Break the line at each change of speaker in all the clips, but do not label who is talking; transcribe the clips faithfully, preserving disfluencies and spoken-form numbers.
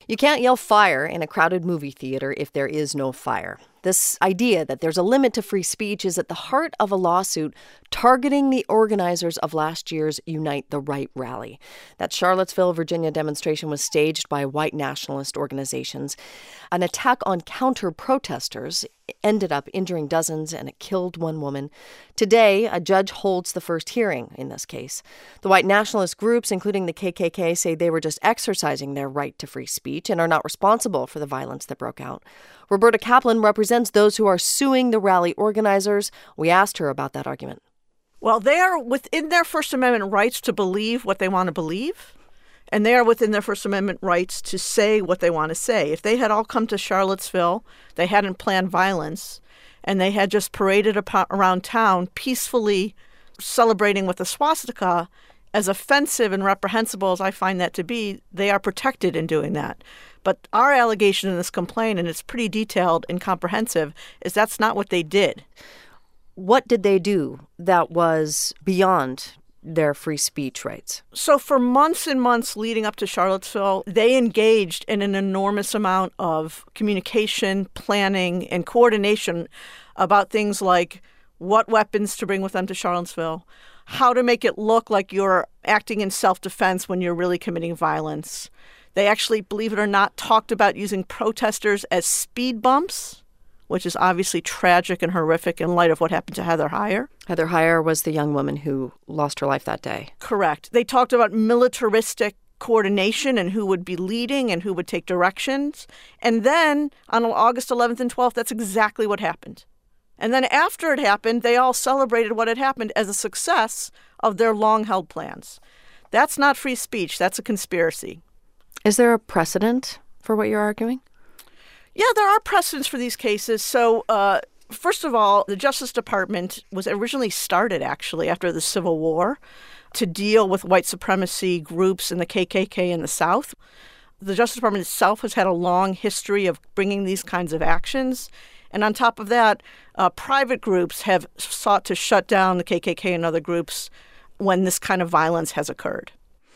You can't yell fire in a crowded movie theater if there is no fire. This idea that there's a limit to free speech is at the heart of a lawsuit targeting the organizers of last year's Unite the Right rally. That Charlottesville, Virginia demonstration was staged by white nationalist organizations. An attack on counter-protesters ended up injuring dozens, and it killed one woman. Today, a judge holds the first hearing in this case. The white nationalist groups, including the K K K, say they were just exercising their right to free speech and are not responsible for the violence that broke out. Roberta Kaplan represents those who are suing the rally organizers. We asked her about that argument.
Well, they are within their First Amendment rights to believe what they want to believe, and they are within their First Amendment rights to say what they want to say. If they had all come to Charlottesville, they hadn't planned violence, and they had just paraded around town peacefully celebrating with a swastika, as offensive and reprehensible as I find that to be, they are protected in doing that. But our allegation in this complaint, and it's pretty detailed and comprehensive, is that's not what they did.
What did they do that was beyond their free speech rights?
So for months and months leading up to Charlottesville, they engaged in an enormous amount of communication, planning, and coordination about things like what weapons to bring with them to Charlottesville, how to make it look like you're acting in self-defense when you're really committing violence. They actually, believe it or not, talked about using protesters as speed bumps, which is obviously tragic and horrific in light of what happened to Heather Heyer.
Heather Heyer was the young woman who lost her life that day.
Correct. They talked about militaristic coordination and who would be leading and who would take directions. And then on August eleventh and twelfth, that's exactly what happened. And then after it happened, they all celebrated what had happened as a success of their long-held plans. That's not free speech. That's a conspiracy.
Is there a precedent for what you're arguing?
Yeah, there are precedents for these cases. So, uh, first of all, the Justice Department was originally started, actually, after the Civil War to deal with white supremacy groups and the K K K in the South. The Justice Department itself has had a long history of bringing these kinds of actions. And on top of that, uh, private groups have sought to shut down the K K K and other groups when this kind of violence has occurred.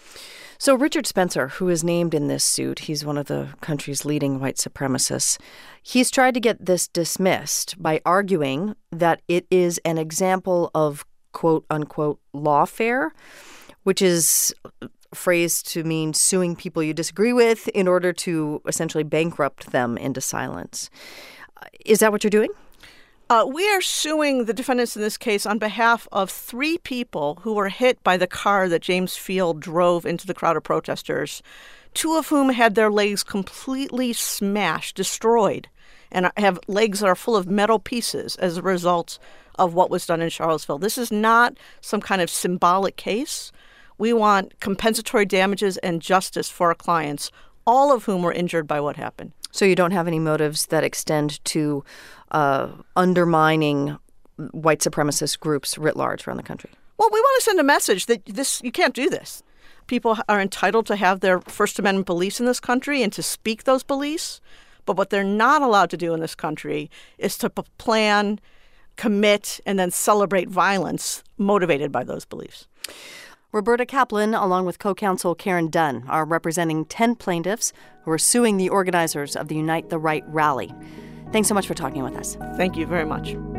So Richard Spencer, who is named in this suit, he's one of the country's leading white supremacists. He's tried to get this dismissed by arguing that it is an example of quote unquote lawfare, which is phrased to mean suing people you disagree with in order to essentially bankrupt them into silence. Is that what you're doing?
Uh, we are suing the defendants in this case on behalf of three people who were hit by the car that James Field drove into the crowd of protesters, two of whom had their legs completely smashed, destroyed, and have legs that are full of metal pieces as a result of what was done in Charlottesville. This is not some kind of symbolic case. We want compensatory damages and justice for our clients, all of whom were injured by what happened.
So you don't have any motives that extend to uh, undermining white supremacist groups writ large around the country?
Well, we want to send a message that this you can't do this. People are entitled to have their First Amendment beliefs in this country and to speak those beliefs. But what they're not allowed to do in this country is to p- plan, commit, and then celebrate violence motivated by those beliefs.
Roberta Kaplan, along with co-counsel Karen Dunn, are representing ten plaintiffs who are suing the organizers of the Unite the Right rally. Thanks so much for talking with us.
Thank you very much.